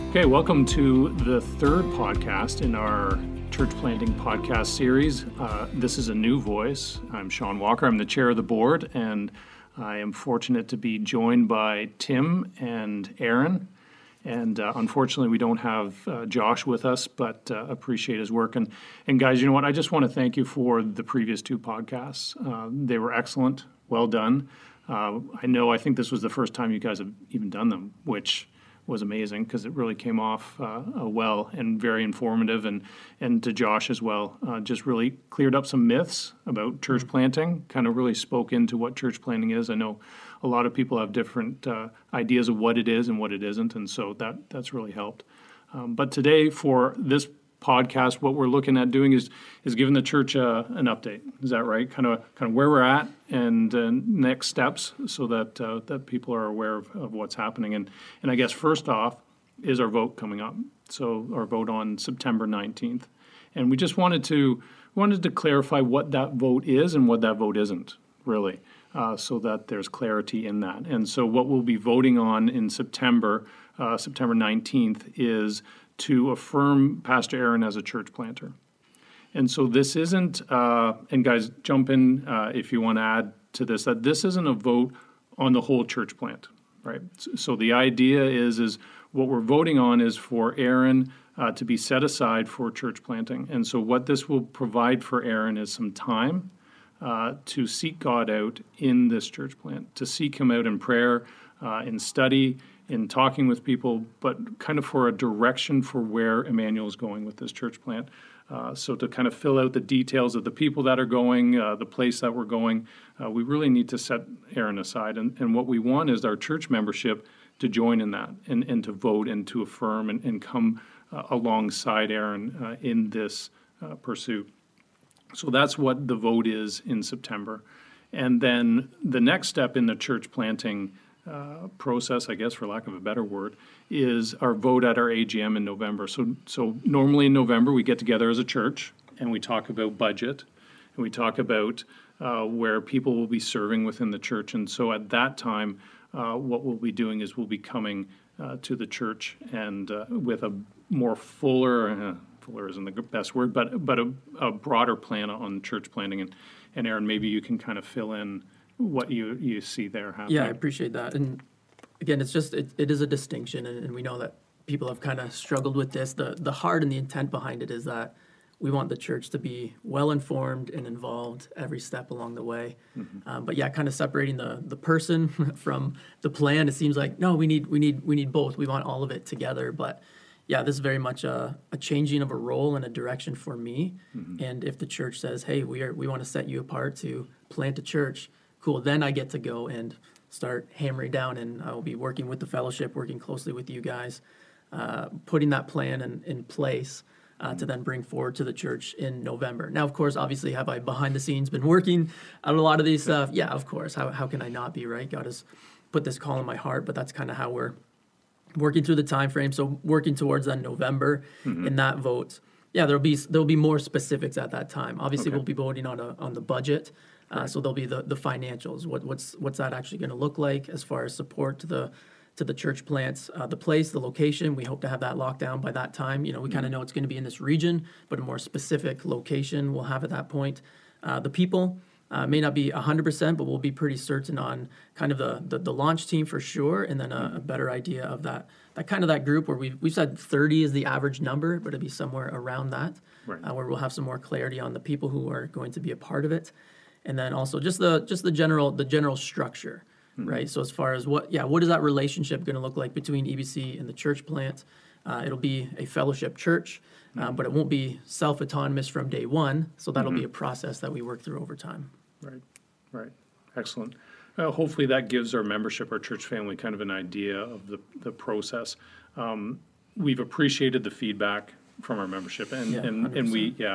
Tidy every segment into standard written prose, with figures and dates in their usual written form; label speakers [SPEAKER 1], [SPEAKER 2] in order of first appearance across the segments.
[SPEAKER 1] Okay, welcome to the third podcast in our church planting podcast series. This is a new voice. I'm Sean Walker. I'm the chair of the board, and I am fortunate to be joined by Tim and Aaron. And unfortunately, we don't have Josh with us, but appreciate his work. And guys, you know what? I just want to thank you for the previous two podcasts. They were excellent. Well done. I think this was the first time you guys have even done them, which was amazing because it really came off well and very informative, and to Josh as well, just really cleared up some myths about church planting, kind of really spoke into what church planting is. I know a lot of people have different ideas of what it is and what it isn't, and so that's really helped. But today for this podcast, what we're looking at doing is giving the church an update. Is that right? Kind of where we're at and next steps, so that people are aware of what's happening. And I guess first off is our vote coming up. So our vote on September 19th, and we just wanted to clarify what that vote is and what that vote isn't really, so that there's clarity in that. And so what we'll be voting on in September 19th is to affirm Pastor Aaron as a church planter. And so this isn't, and guys, jump in if you want to add to this, that this isn't a vote on the whole church plant, right? So the idea is what we're voting on is for Aaron to be set aside for church planting. And so what this will provide for Aaron is some time to seek God out in this church plant, to seek him out in prayer, in study, in talking with people, but kind of for a direction for where Emmanuel is going with this church plant. So to kind of fill out the details of the people that are going, the place that we're going, we really need to set Aaron aside. And what we want is our church membership to join in that and to vote and to affirm and come alongside Aaron in this pursuit. So that's what the vote is in September. And then the next step in the church planting process, I guess, for lack of a better word, is our vote at our AGM in November. So normally in November we get together as a church and we talk about budget and we talk about where people will be serving within the church. And so at that time, what we'll be doing is we'll be coming to the church and with a more fuller isn't the best word, but a broader plan on church planting. And Aaron, maybe you can kind of fill in what you see there happening.
[SPEAKER 2] Yeah, I appreciate that. And again, it's just, it is a distinction, and we know that people have kind of struggled with this. The heart and the intent behind it is that we want the church to be well-informed and involved every step along the way. Mm-hmm. But yeah, kind of separating the person from the plan, it seems like, no, we need both. We want all of it together. But yeah, this is very much a changing of a role and a direction for me. Mm-hmm. And if the church says, hey, we want to set you apart to plant a church, cool, then I get to go and start hammering down, and I will be working with the fellowship, working closely with you guys, putting that plan in place to then bring forward to the church in November. Now, of course, obviously, have I behind the scenes been working on a lot of these stuff? Yeah, of course. How can I not be, right? God has put this call in my heart, but that's kind of how we're working through the time frame. So working towards then November in that vote. Yeah, there'll be more specifics at that time. Obviously, we'll be voting on the budget. So there'll be the financials. What's that actually going to look like as far as support to the church plants, the place, the location. We hope to have that locked down by that time. You know, we kind of know it's going to be in this region, but a more specific location we'll have at that point. The people may not be 100%, but we'll be pretty certain on kind of the launch team for sure, and then a better idea of that kind of that group where we've said 30 is the average number, but it'll be somewhere around that, where we'll have some more clarity on the people who are going to be a part of it. And then also just the general structure, right? So as far as what is that relationship going to look like between EBC and the church plant? It'll be a fellowship church, but it won't be self-autonomous from day one. So that'll be a process that we work through over time.
[SPEAKER 1] Right. Excellent. Hopefully that gives our membership, our church family, kind of an idea of the process. We've appreciated the feedback from our membership, and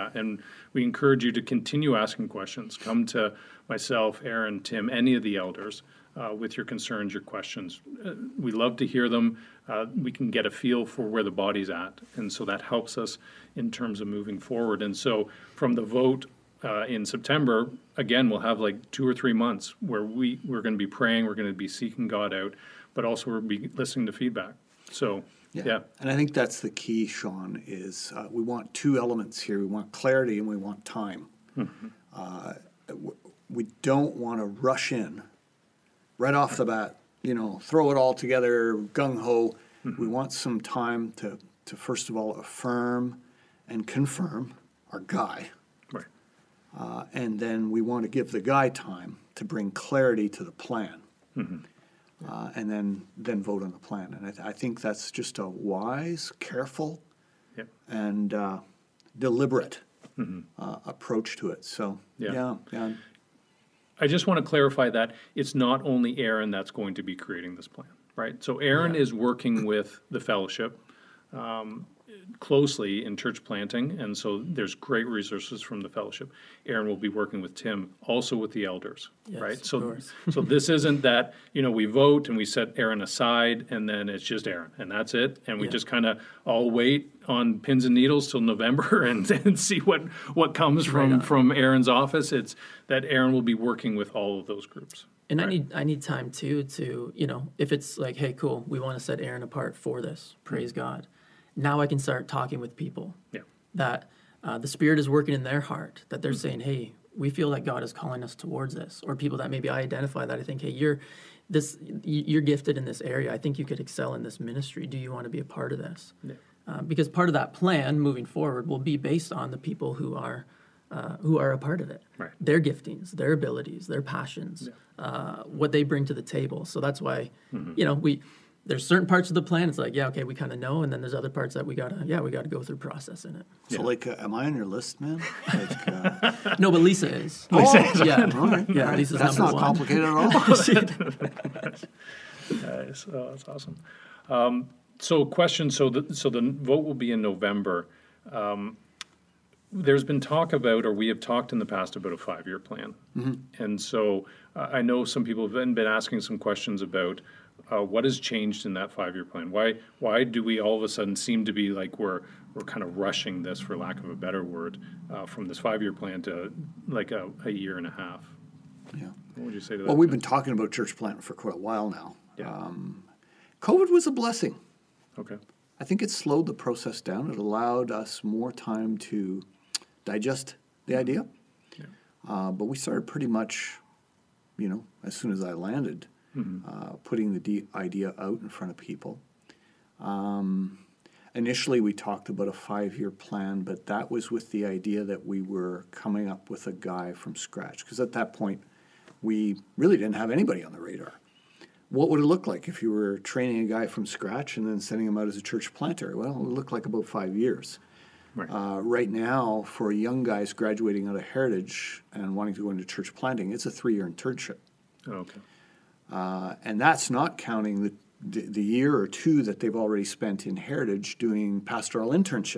[SPEAKER 1] we encourage you to continue asking questions. Come to myself, Aaron, Tim, any of the elders with your concerns, your questions. We love to hear them. We can get a feel for where the body's at, and so that helps us in terms of moving forward. And so from the vote in September, again, we'll have like 2 or 3 months where we're going to be praying, we're going to be seeking God out, but also we'll be listening to feedback. So Yeah.
[SPEAKER 3] And I think that's the key, Sean, is we want two elements here. We want clarity and we want time. We don't want to rush in right off the bat, throw it all together, gung-ho. We want some time to first of all affirm and confirm our guy.
[SPEAKER 1] Right.
[SPEAKER 3] And then we want to give the guy time to bring clarity to the plan. And then vote on the plan. And I think that's just a wise, careful, and deliberate approach to it. So, yeah.
[SPEAKER 1] I just want to clarify that it's not only Aaron that's going to be creating this plan, right? So Aaron is working with the fellowship closely in church planting, and so there's great resources from the fellowship. Aaron will be working with Tim, also with the elders, right? So this isn't that, we vote and we set Aaron aside and then it's just Aaron and that's it, and we just kind of all wait on pins and needles till November and see what comes from Aaron's office. It's that Aaron will be working with all of those groups.
[SPEAKER 2] And I need time too to, if it's like, hey, cool, we want to set Aaron apart for this, praise God. Now I can start talking with people that the Spirit is working in their heart, that they're saying, hey, we feel that God is calling us towards this. Or people that maybe I identify that I think, hey, you're gifted in this area. I think you could excel in this ministry. Do you want to be a part of this? Yeah. Because part of that plan moving forward will be based on the people who are a part of it. Right. Their giftings, their abilities, their passions, what they bring to the table. So that's why, there's certain parts of the plan. It's like, we kind of know, and then there's other parts that we gotta go through process in it.
[SPEAKER 3] So, am I on your list, man?
[SPEAKER 2] No, but Lisa is.
[SPEAKER 3] Lisa is. Yeah, all right.
[SPEAKER 2] Yeah, Lisa's
[SPEAKER 3] that's not
[SPEAKER 2] one.
[SPEAKER 3] complicated at all.
[SPEAKER 1] Nice. Oh, that's awesome. So, question. So the vote will be in November. There's been talk about, or we have talked in the past about a 5-year plan, and so I know some people have been asking some questions about. What has changed in that 5-year plan? Why do we all of a sudden seem to be like we're kind of rushing this, for lack of a better word, from this 5-year plan to like a year and a half?
[SPEAKER 3] Yeah.
[SPEAKER 1] What would you say to that?
[SPEAKER 3] Well, we've been talking about church planting for quite a while now.
[SPEAKER 1] Yeah.
[SPEAKER 3] COVID was a blessing.
[SPEAKER 1] Okay.
[SPEAKER 3] I think it slowed the process down. It allowed us more time to digest the idea. Yeah. But we started pretty much, as soon as I landed, putting the idea out in front of people. Initially, we talked about a 5-year plan, but that was with the idea that we were coming up with a guy from scratch. Because at that point, we really didn't have anybody on the radar. What would it look like if you were training a guy from scratch and then sending him out as a church planter? Well, it would look like about 5 years. Right. Right now, for young guys graduating out of Heritage and wanting to go into church planting, it's a 3-year internship.
[SPEAKER 1] Oh, okay.
[SPEAKER 3] And that's not counting the year or two that they've already spent in Heritage doing pastoral internship.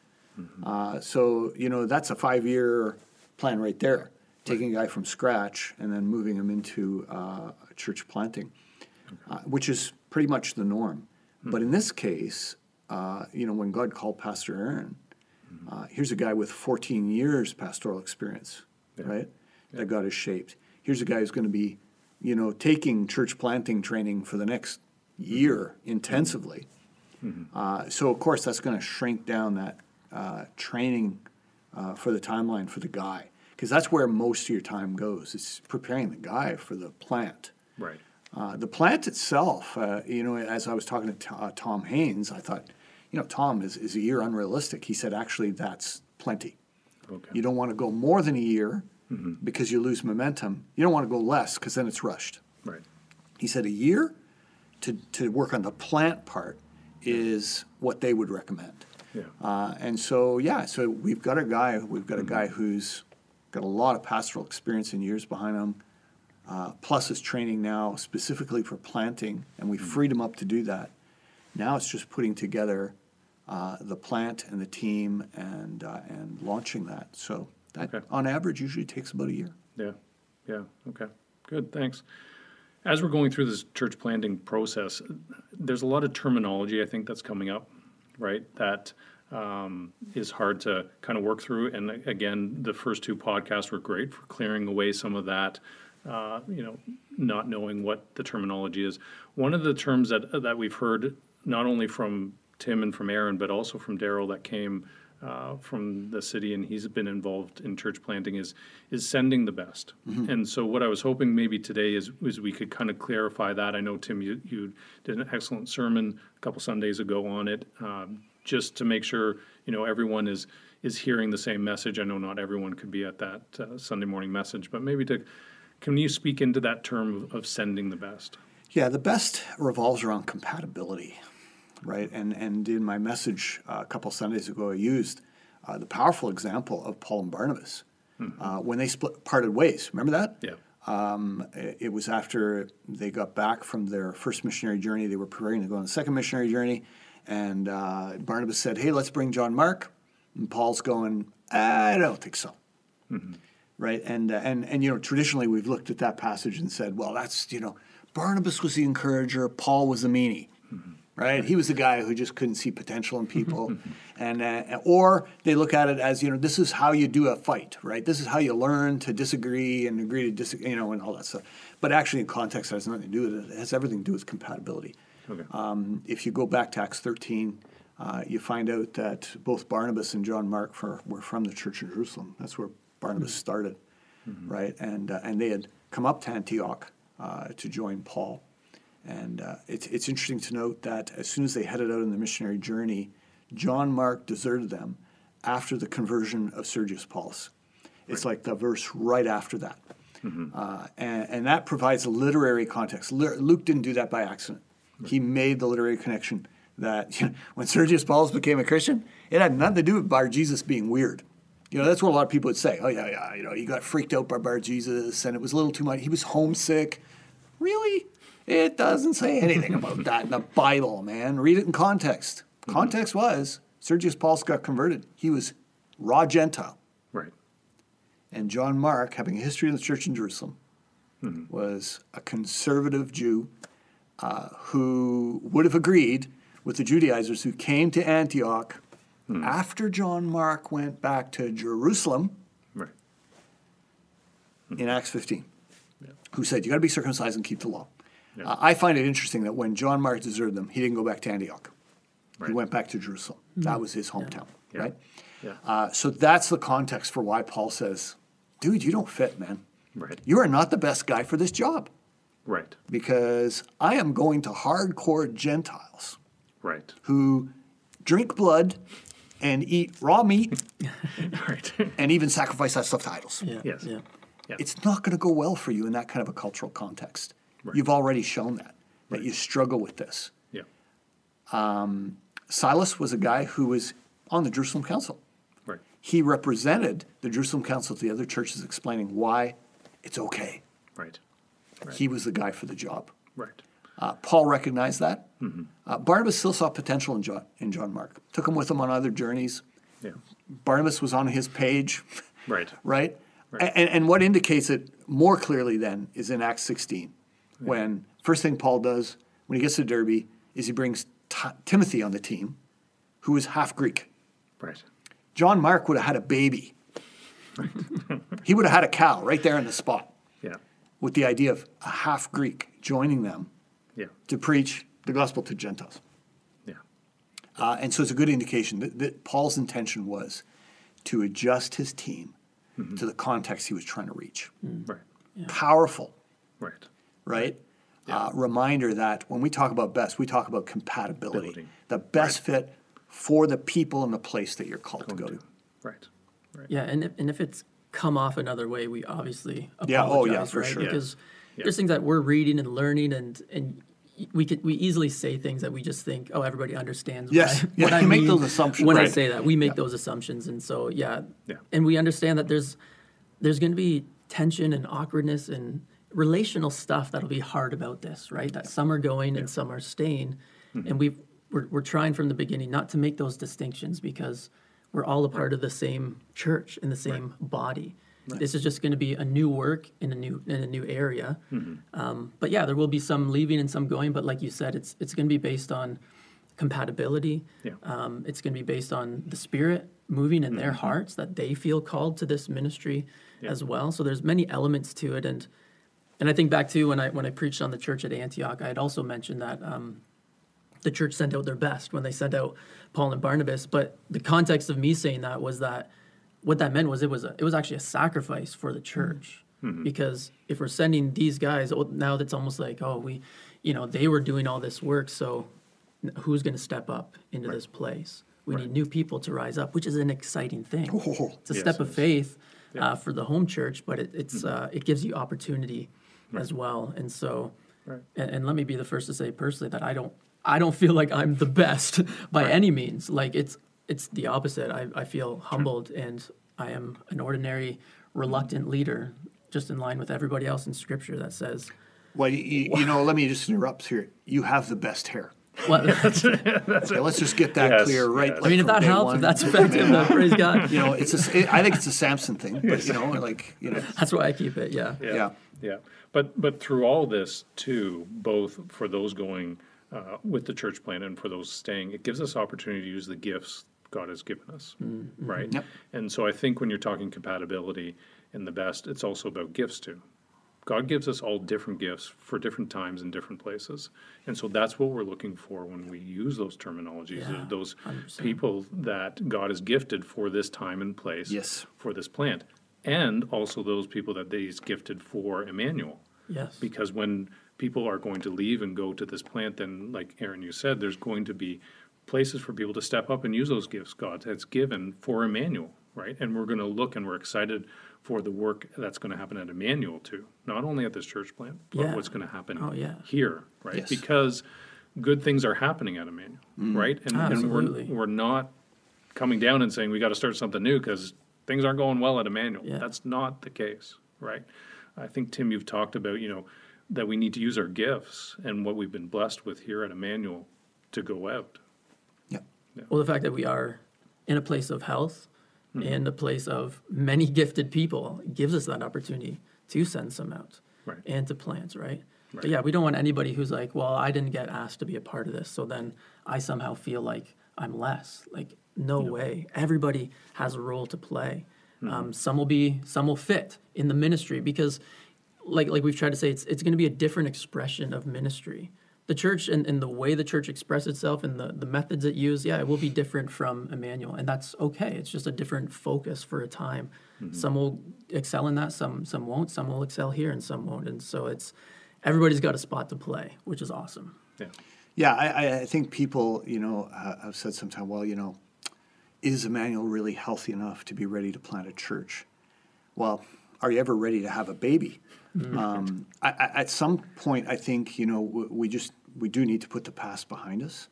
[SPEAKER 3] So, that's a 5-year plan right there, taking a guy from scratch and then moving him into church planting, which is pretty much the norm. But in this case, when God called Pastor Aaron, here's a guy with 14 years pastoral experience, right, that God has shaped. Here's a guy who's going to be taking church planting training for the next year intensively. So, of course, that's going to shrink down that training for the timeline for the guy, because that's where most of your time goes. It's preparing the guy for the plant.
[SPEAKER 1] Right.
[SPEAKER 3] The plant itself, as I was talking to Tom Haynes, I thought, Tom, is a year unrealistic? He said, actually, that's plenty. Okay. You don't want to go more than a year, because you lose momentum. You don't want to go less, because then it's rushed.
[SPEAKER 1] Right. He
[SPEAKER 3] said a year to work on the plant part is what they would recommend. Yeah. And so we've got a guy who's got a lot of pastoral experience and years behind him, plus is training now specifically for planting, and we freed him up to do that. Now it's just putting together the plant and the team and launching that. So that, on average, usually takes about a year.
[SPEAKER 1] Yeah. Okay. Good. Thanks. As we're going through this church planting process, there's a lot of terminology, I think, that's coming up, right? That is hard to kind of work through. And again, the first 2 podcasts were great for clearing away some of that, not knowing what the terminology is. One of the terms that we've heard not only from Tim and from Aaron, but also from Daryl that came from the city, and he's been involved in church planting, is sending the best. And so what I was hoping maybe today is we could kind of clarify that. I know, Tim, you did an excellent sermon a couple Sundays ago on it, just to make sure, everyone is hearing the same message. I know not everyone could be at that Sunday morning message, but maybe can you speak into that term of sending the best?
[SPEAKER 3] Yeah, the best revolves around compatibility, right? And in my message a couple Sundays ago, I used the powerful example of Paul and Barnabas when they parted ways. Remember that?
[SPEAKER 1] Yeah.
[SPEAKER 3] It was after they got back from their first missionary journey. They were preparing to go on the second missionary journey. And Barnabas said, hey, let's bring John Mark. And Paul's going, I don't think so. Right? And traditionally we've looked at that passage and said, well, that's, Barnabas was the encourager, Paul was the meanie. Right? He was the guy who just couldn't see potential in people. Or they look at it as, this is how you do a fight, right? This is how you learn to disagree and agree to disagree, and all that stuff. But actually in context, it has nothing to do with it. It has everything to do with compatibility.
[SPEAKER 1] Okay.
[SPEAKER 3] If you go back to Acts 13, you find out that both Barnabas and John Mark were from the church in Jerusalem. That's where Barnabas started, right? And they had come up to Antioch to join Paul. And it's interesting to note that as soon as they headed out on the missionary journey, John Mark deserted them after the conversion of Sergius Paulus. It's like the verse right after that. And that provides a literary context. Luke didn't do that by accident. He made the literary connection that when Sergius Paulus became a Christian, it had nothing to do with Bar Jesus being weird. That's what a lot of people would say. Oh, yeah, he got freaked out by Bar Jesus, and it was a little too much. He was homesick. Really? It doesn't say anything about that in the Bible, man. Read it in context. Context was Sergius Paulus got converted. He was raw Gentile.
[SPEAKER 1] Right.
[SPEAKER 3] And John Mark, having a history in the church in Jerusalem, was a conservative Jew who would have agreed with the Judaizers who came to Antioch after John Mark went back to Jerusalem
[SPEAKER 1] Right.
[SPEAKER 3] in Acts 15,
[SPEAKER 1] Yeah.
[SPEAKER 3] who said, you got to be circumcised and keep the law.
[SPEAKER 1] Yeah.
[SPEAKER 3] I find it interesting that when John Mark deserted them, he didn't go back to Antioch.
[SPEAKER 1] Right.
[SPEAKER 3] He went back to Jerusalem. That was his hometown,
[SPEAKER 1] Yeah.
[SPEAKER 3] right?
[SPEAKER 1] Yeah.
[SPEAKER 3] So that's the context for why Paul says, dude, you don't fit, man.
[SPEAKER 1] Right.
[SPEAKER 3] You are not the best guy for this job
[SPEAKER 1] Right.
[SPEAKER 3] because I am going to hardcore Gentiles
[SPEAKER 1] Right.
[SPEAKER 3] who drink blood and eat raw meat
[SPEAKER 1] Right.
[SPEAKER 3] and even sacrifice that stuff to idols.
[SPEAKER 2] Yeah.
[SPEAKER 1] Yes.
[SPEAKER 2] Yeah.
[SPEAKER 1] Yeah.
[SPEAKER 3] It's not going to go well for you in that kind of a cultural context.
[SPEAKER 1] Right.
[SPEAKER 3] You've already shown that you struggle with this.
[SPEAKER 1] Yeah.
[SPEAKER 3] Silas was a guy who was on the Jerusalem Council.
[SPEAKER 1] Right.
[SPEAKER 3] He represented the Jerusalem Council to the other churches explaining why it's okay.
[SPEAKER 1] Right.
[SPEAKER 3] He was the guy for the job.
[SPEAKER 1] Right.
[SPEAKER 3] Paul recognized that. Barnabas still saw potential in John Mark. Took him with him on other journeys.
[SPEAKER 1] Yeah.
[SPEAKER 3] Barnabas was on his page,
[SPEAKER 1] Right.
[SPEAKER 3] right?
[SPEAKER 1] Right.
[SPEAKER 3] And what indicates it more clearly then is in Acts 16, when first thing Paul does when he gets to Derbe is he brings Timothy on the team, who is half Greek.
[SPEAKER 1] Right.
[SPEAKER 3] John Mark would have had a baby. He would have had a cow right there in the spot
[SPEAKER 1] Yeah.
[SPEAKER 3] with the idea of a half Greek joining them
[SPEAKER 1] Yeah.
[SPEAKER 3] to preach the gospel to Gentiles.
[SPEAKER 1] Yeah.
[SPEAKER 3] And so it's a good indication that Paul's intention was to adjust his team to the context he was trying to reach.
[SPEAKER 1] Right.
[SPEAKER 3] Powerful,
[SPEAKER 1] Right.
[SPEAKER 3] right? Reminder that when we talk about best, we talk about compatibility.
[SPEAKER 1] Ability.
[SPEAKER 3] The best fit for the people and the place that you're called to go to.
[SPEAKER 1] Right. Right.
[SPEAKER 2] Yeah, and if it's come off another way, we obviously apologize,
[SPEAKER 3] Yeah, oh yeah, for
[SPEAKER 2] right?
[SPEAKER 3] sure.
[SPEAKER 2] Because
[SPEAKER 1] Yeah.
[SPEAKER 2] there's things that we're reading and learning, and we easily say things that we just think, oh, everybody understands.
[SPEAKER 3] Yes,
[SPEAKER 2] what
[SPEAKER 3] yeah,
[SPEAKER 2] I
[SPEAKER 3] you make
[SPEAKER 2] mean
[SPEAKER 3] those assumptions.
[SPEAKER 2] when I
[SPEAKER 3] Right.
[SPEAKER 2] say that. We make those assumptions, and so yeah,
[SPEAKER 1] Yeah.
[SPEAKER 2] and we understand that there's going to be tension and awkwardness and relational stuff that'll be hard about this, right? That some are going and some are staying, and we're trying from the beginning not to make those distinctions because we're all a part of the same church in the same body. This is just going to be a new work in a new area. But yeah, there will be some leaving and some going. But like you said, it's going to be based on compatibility.
[SPEAKER 1] Yeah.
[SPEAKER 2] It's going to be based on the Spirit moving in their hearts that they feel called to this ministry as well. So there's many elements to it, and I think back to when I preached on the church at Antioch, I had also mentioned that the church sent out their best when they sent out Paul and Barnabas. But the context of me saying that was that what that meant was it was actually a sacrifice for the church. Because if we're sending these guys, now that's almost like, they were doing all this work, so who's going to step up into this place? We need new people to rise up, which is an exciting thing. It's a step of faith for the home church, but it gives you opportunity as well. And so, and let me be the first to say personally that I don't feel like I'm the best by any means. Like it's the opposite. I feel humbled, and I am an ordinary, reluctant leader, just in line with everybody else in Scripture that says.
[SPEAKER 3] Well, let me just interrupt here. You have the best hair.
[SPEAKER 2] Well,
[SPEAKER 3] Okay, let's just get that clear, right?
[SPEAKER 1] Yes.
[SPEAKER 3] Like,
[SPEAKER 2] I mean, if
[SPEAKER 3] from
[SPEAKER 2] that
[SPEAKER 3] day
[SPEAKER 2] helps,
[SPEAKER 3] one.
[SPEAKER 2] if that's effective, then praise God.
[SPEAKER 3] I think it's a Samson thing, but
[SPEAKER 2] That's why I keep it. Yeah.
[SPEAKER 1] Yeah. But through all this too, both for those going with the church plant and for those staying, it gives us opportunity to use the gifts God has given us, right?
[SPEAKER 3] Yep.
[SPEAKER 1] And so I think when you're talking compatibility and the best, it's also about gifts too. God gives us all different gifts for different times and different places. And so that's what we're looking for when we use those terminologies, those
[SPEAKER 2] 100%.
[SPEAKER 1] people that God has gifted for this time and place,
[SPEAKER 3] Yes.
[SPEAKER 1] for this plant. And also those people that He's gifted for Emmanuel.
[SPEAKER 2] Yes.
[SPEAKER 1] Because when people are going to leave and go to this plant, then like Aaron, you said, there's going to be places for people to step up and use those gifts God has given for Emmanuel, right? And we're going to look and we're excited for the work that's going to happen at Emmanuel too, not only at this church plant, but what's going to happen here, right?
[SPEAKER 3] Yes.
[SPEAKER 1] Because good things are happening at Emmanuel, right? And
[SPEAKER 2] Absolutely.
[SPEAKER 1] we're not coming down and saying we got to start something new because things aren't going well at Emmanuel.
[SPEAKER 2] Yeah.
[SPEAKER 1] That's not the case, right? I think, Tim, you've talked about, that we need to use our gifts and what we've been blessed with here at Emmanuel to go out.
[SPEAKER 3] Yep.
[SPEAKER 2] Well, the fact that we are in a place of health and a place of many gifted people gives us that opportunity to send some out and to plant, right? But yeah, we don't want anybody who's like, well, I didn't get asked to be a part of this, so then I somehow feel like I'm less. Like, no way. Everybody has a role to play. Some will fit in the ministry because, like we've tried to say, it's going to be a different expression of ministry. The church and the way the church expresses itself and the methods it uses, it will be different from Emmanuel, and that's okay. It's just a different focus for a time. Some will excel in that, some won't. Some will excel here, and some won't. And so everybody's got a spot to play, which is awesome.
[SPEAKER 1] Yeah.
[SPEAKER 3] Yeah, I think people, have said sometimes, well, is Emmanuel really healthy enough to be ready to plant a church? Well, are you ever ready to have a baby? At some point, I think, we do need to put the past behind us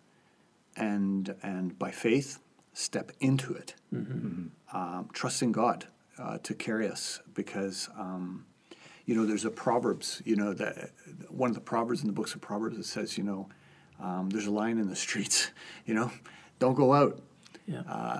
[SPEAKER 3] and by faith, step into it, trusting God to carry us because, there's a Proverbs, that one of the Proverbs in the books of Proverbs that says, there's a line in the streets, don't go out.
[SPEAKER 2] Yeah.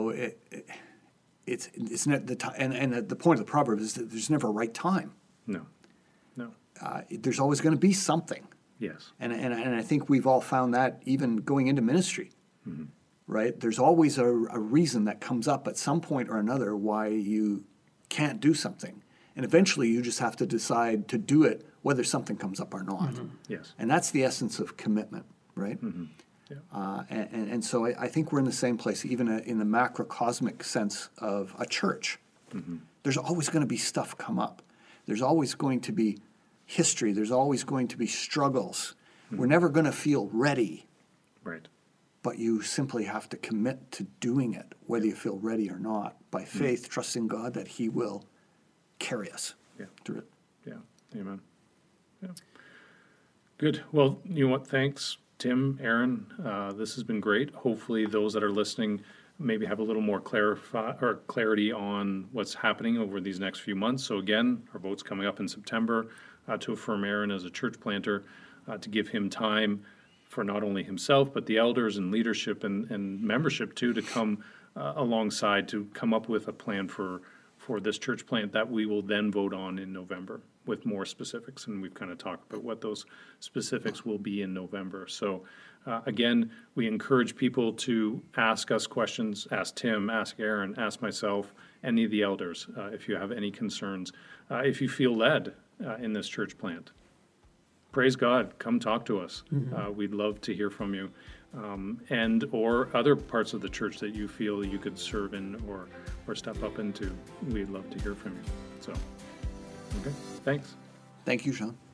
[SPEAKER 3] It's not the time, and the point of the proverb is that there's never a right time.
[SPEAKER 1] No.
[SPEAKER 3] There's always going to be something.
[SPEAKER 1] Yes.
[SPEAKER 3] And I think we've all found that even going into ministry, right? There's always a reason that comes up at some point or another why you can't do something, and eventually you just have to decide to do it whether something comes up or not.
[SPEAKER 1] Yes.
[SPEAKER 3] And that's the essence of commitment, right?
[SPEAKER 1] Yeah.
[SPEAKER 3] And so I think we're in the same place, even in the macrocosmic sense of a church. There's always going to be stuff come up. There's always going to be history. There's always going to be struggles. We're never going to feel ready.
[SPEAKER 1] Right.
[SPEAKER 3] But you simply have to commit to doing it, whether you feel ready or not, by faith, trusting God that He will carry us through it.
[SPEAKER 1] Yeah. Amen. Yeah. Good. Well, you know what? Thanks, Tim, Aaron. This has been great. Hopefully those that are listening maybe have a little more clarity on what's happening over these next few months. So again, our vote's coming up in September to affirm Aaron as a church planter, to give him time for not only himself, but the elders and leadership and membership too, to come alongside to come up with a plan for this church plant that we will then vote on in November with more specifics. And we've kind of talked about what those specifics will be in November. So again, we encourage people to ask us questions, ask Tim, ask Aaron, ask myself, any of the elders, if you have any concerns. If you feel led in this church plant, praise God. Come talk to us. We'd love to hear from you. And or other parts of the church that you feel you could serve in or step up into. We'd love to hear from you. So, okay, thanks.
[SPEAKER 3] Thank you, Sean.